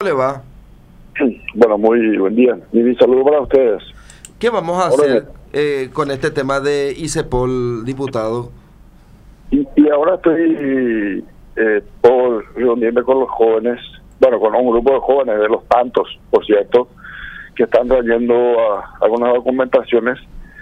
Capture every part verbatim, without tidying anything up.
le va? Bueno, muy buen día. Y mi saludo para ustedes. ¿Qué vamos a hacer eh, con este tema de ICEPOL, diputado? Y, y ahora estoy eh, por reunirme con los jóvenes, bueno, con un grupo de jóvenes, de los tantos, por cierto, que están trayendo a, algunas documentaciones.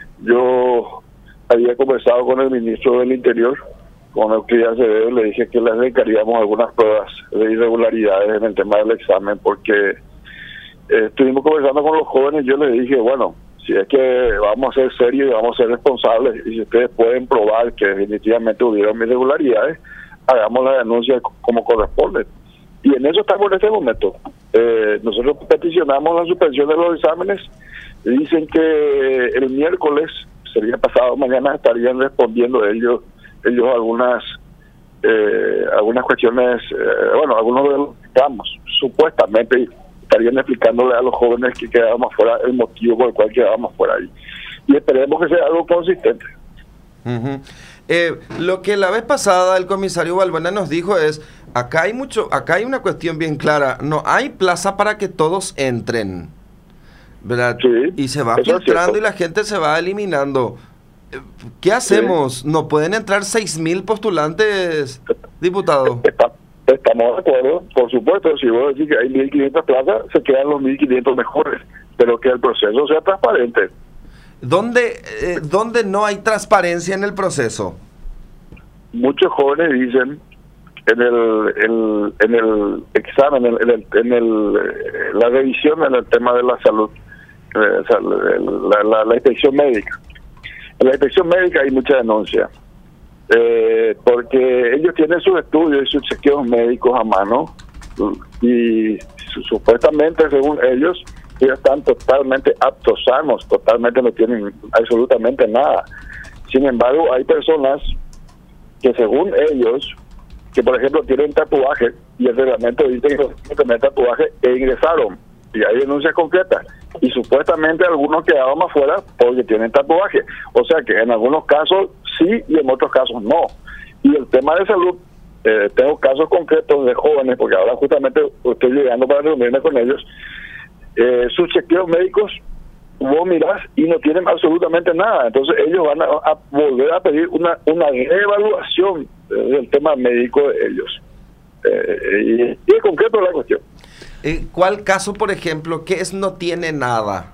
Yo había conversado con el ministro del Interior, con Euclides Acevedo, le dije que les dedicaríamos algunas pruebas de irregularidades en el tema del examen, porque eh, estuvimos conversando con los jóvenes. Yo les dije, bueno, si es que vamos a ser serios y vamos a ser responsables, y si ustedes pueden probar que definitivamente hubieron irregularidades, hagamos la denuncia como corresponde. Y en eso estamos en este momento. Eh, nosotros peticionamos la suspensión de los exámenes. Dicen que el miércoles, sería pasado mañana, estarían respondiendo ellos ellos algunas eh, algunas cuestiones, eh, bueno, algunos de los estamos supuestamente estarían explicándole a los jóvenes que quedábamos fuera el motivo por el cual quedábamos fuera ahí. Y esperemos que sea algo consistente. Uh-huh. Eh, lo que la vez pasada el comisario Balbuena nos dijo es, acá hay mucho, acá hay una cuestión bien clara, no hay plaza para que todos entren, ¿verdad? Sí, y se va filtrando filtrando y la gente se va eliminando. ¿Qué hacemos? Sí. ¿No pueden entrar seis mil postulantes, diputado? Está, estamos de acuerdo, por supuesto. Si vos decís que hay mil quinientas plazas, se quedan los mil quinientos mejores, pero que el proceso sea transparente. ¿Dónde, eh, ¿Dónde no hay transparencia en el proceso? Muchos jóvenes dicen en el, el en el examen, en, el, en el la revisión en el tema de la salud, eh, la, la, la inspección médica. En la inspección médica hay mucha denuncia, eh, porque ellos tienen sus estudios y sus chequeos médicos a mano, y su, supuestamente, según ellos, ellos están totalmente aptos, sanos, totalmente no tienen absolutamente nada. Sin embargo, hay personas que, según ellos, que por ejemplo tienen tatuaje, y el reglamento dice que no tienen tatuaje, e ingresaron, y hay denuncias concretas, y supuestamente algunos quedaron afuera porque tienen tatuaje. O sea que en algunos casos sí y en otros casos no. Y el tema de salud, eh, tengo casos concretos de jóvenes, porque ahora justamente estoy llegando para reunirme con ellos. Eh, sus chequeos médicos, vos mirás y no tienen absolutamente nada. Entonces ellos van a, a volver a pedir una, una reevaluación del tema médico de ellos. Eh, y, y en concreto la cuestión. Eh, ¿Cuál caso, por ejemplo, que es no tiene nada?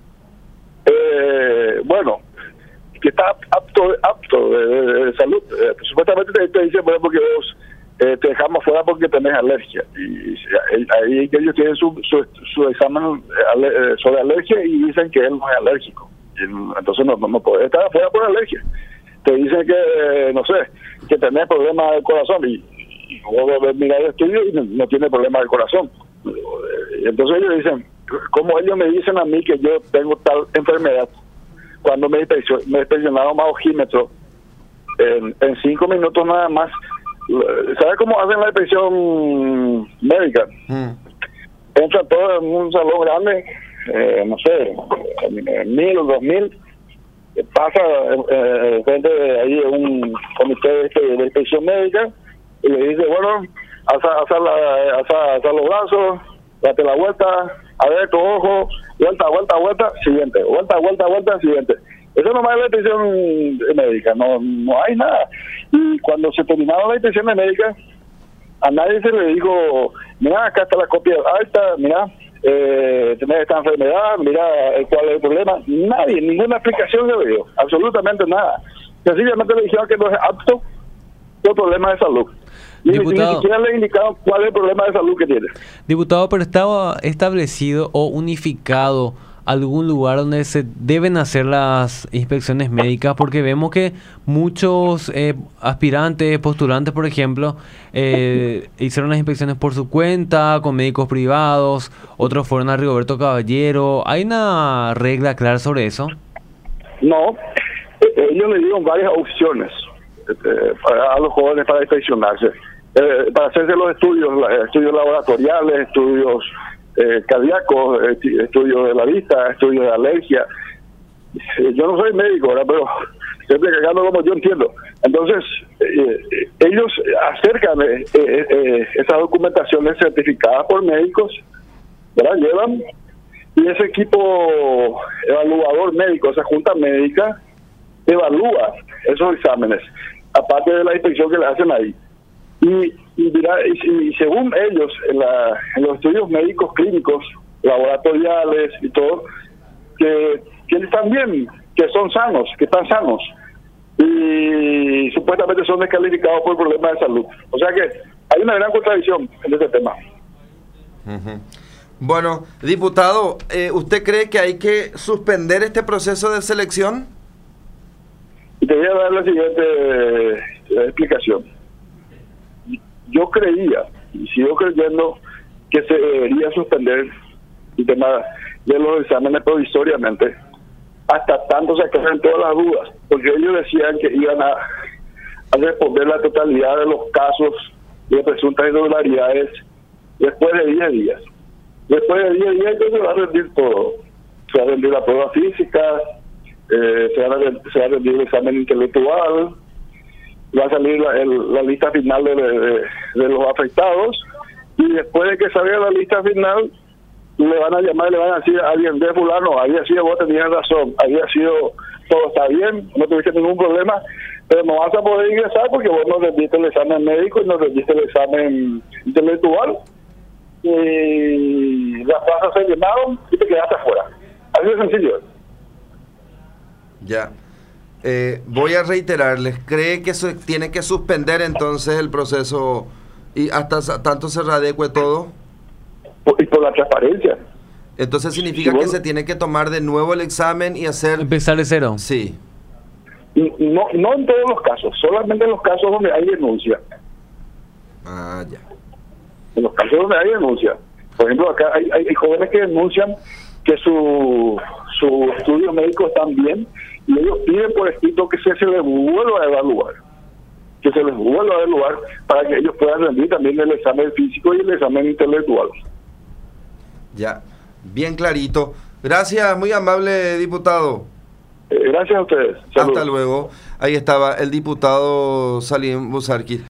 Eh, bueno, que está apto apto de, de, de salud. Eh, supuestamente te, te dicen, bueno, porque vos eh, te dejamos fuera porque tenés alergia. Y ahí ellos tienen su, su, su examen ale, sobre alergia y dicen que él no es alérgico. Y entonces no, no, no podés estar afuera por alergia. Te dicen que, no sé, que tenés problemas del corazón, y, y vos mirar el estudio y no, no tiene problemas del corazón. Entonces ellos dicen, como ellos me dicen a mí que yo tengo tal enfermedad, cuando me inspeccionaron más ojímetro, en, en cinco minutos nada más, ¿sabes cómo hacen la inspección médica? Mm. Entra todo en un salón grande, eh, no sé, mil o dos mil, pasa eh, frente de ahí un comité de, de, de inspección médica, y le dice, bueno, alza los brazos, date la vuelta, a ver tu ojo, vuelta, vuelta, vuelta, siguiente, vuelta, vuelta, vuelta, siguiente. Eso nomás es la inspección médica, no no hay nada. Y cuando se terminaron la inspección médica, a nadie se le dijo, mira, acá está la copia alta, mira, eh, tenés esta enfermedad, mira cuál es el problema. Nadie, ninguna explicación se le dio, absolutamente nada. Sencillamente le dijeron que no es apto por problemas de salud. Ni, Diputado, ni siquiera le indicaron cuál es el problema de salud que tiene. Diputado, pero ¿estaba establecido o unificado algún lugar donde se deben hacer las inspecciones médicas? Porque vemos que muchos eh, aspirantes, postulantes, por ejemplo, eh, hicieron las inspecciones por su cuenta, con médicos privados, otros fueron a Rigoberto Caballero. ¿Hay una regla clara sobre eso? No, ellos le dieron varias opciones eh, para, a los jóvenes para inspeccionarse, eh, para hacerse los estudios, estudios laboratoriales, estudios Eh, cardíacos, eh, estudios de la vista, estudios de alergia. Eh, yo no soy médico, ¿verdad? Pero siempre cagando como yo entiendo. Entonces, eh, ellos acercan eh, eh, eh, esas documentaciones certificadas por médicos ¿verdad? Llevan, y ese equipo evaluador médico, esa junta médica, evalúa esos exámenes, aparte de la inspección que le hacen ahí. Y, y, dirá, y, y según ellos, en, la, en los estudios médicos clínicos, laboratoriales y todo, que, que están bien, que son sanos, que están sanos, y supuestamente son descalificados por problemas de salud. O sea que hay una gran contradicción en este tema. Uh-huh. Bueno, diputado, eh, ¿usted cree que hay que suspender este proceso de selección? Y te voy a dar la siguiente eh, explicación. Yo creía, y sigo creyendo, que se debería suspender el tema de los exámenes provisoriamente, hasta tanto se aclaren todas las dudas, porque ellos decían que iban a, a responder la totalidad de los casos de presuntas irregularidades después de diez días. Después de diez días entonces se va a rendir todo. Se va a rendir la prueba física, eh, se, va a, se va a rendir el examen intelectual, va a salir la, el, la lista final de, de, de los afectados, y después de que salga la lista final le van a llamar y le van a decir a alguien de fulano, había sido, vos tenías razón, había sido, todo está bien, no tuviste ningún problema, pero no vas a poder ingresar porque vos no rendiste el examen médico y no rendiste el examen intelectual, y las plazas se llenaron y te quedaste afuera. Así de sencillo. Ya. Eh, voy a reiterarles, ¿cree que se tiene que suspender entonces el proceso y hasta tanto se radicue todo? Y por la transparencia. Entonces significa si que vos, se tiene que tomar de nuevo el examen y hacer... Empezar de cero. Sí. No, no en todos los casos, solamente en los casos donde hay denuncia. Ah, ya. En los casos donde hay denuncia. Por ejemplo, acá hay, hay, hay jóvenes que denuncian que su, su estudios médicos están bien y ellos piden por escrito que se, se les vuelva a evaluar. Que se les vuelva a evaluar para que ellos puedan rendir también el examen físico y el examen intelectual. Ya, bien clarito. Gracias, muy amable diputado. Eh, gracias a ustedes. Saludos. Hasta luego. Ahí estaba el diputado Salim Busarqui.